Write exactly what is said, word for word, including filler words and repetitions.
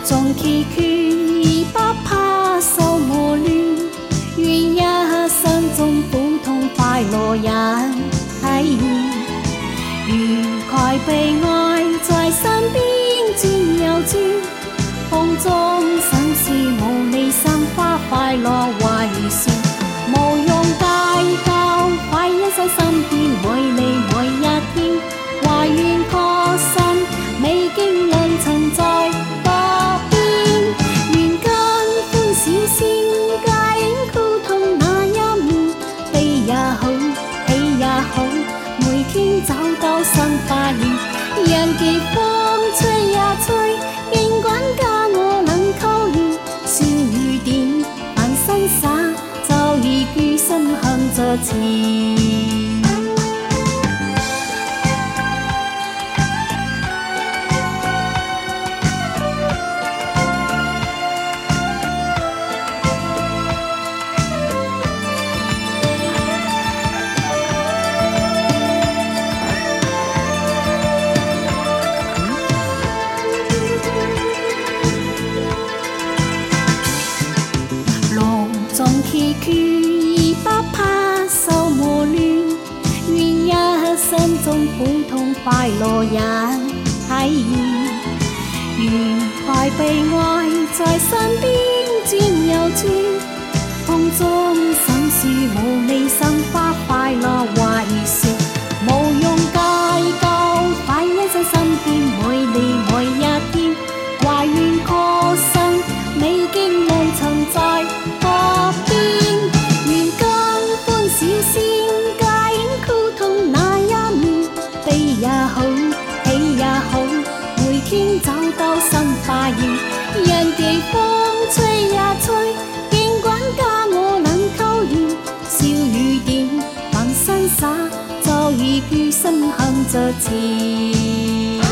中崎岖，不怕受磨亂，願一生中苦痛快樂人體驗，愉快被愛在身邊轉又轉，風中審視無理心花快樂為算，無用計較，快一生身邊每你每一天，懷願確信美景良曾在多邊，願跟歡笑先解苦痛那一面，悲也好，喜也好，每天找到新發現，人嘅風吹呀吹，儘管假我能扣連，笑與點扮瀟灑，就已決心向着前。中崎岖，不怕受磨亂，願一生中苦痛快樂人體驗，愉快被愛在身邊轉又轉，風中審視無理心花快樂為說，無用計較，快一生身邊每你每一天，懷願確信美景良曾在多邊，願跟歡笑先解苦痛那一面，悲也好，喜也好，每天找到新發現，人嘅風吹呀吹，儘管假我能扣連，笑與點扮瀟灑，就已決心向着前。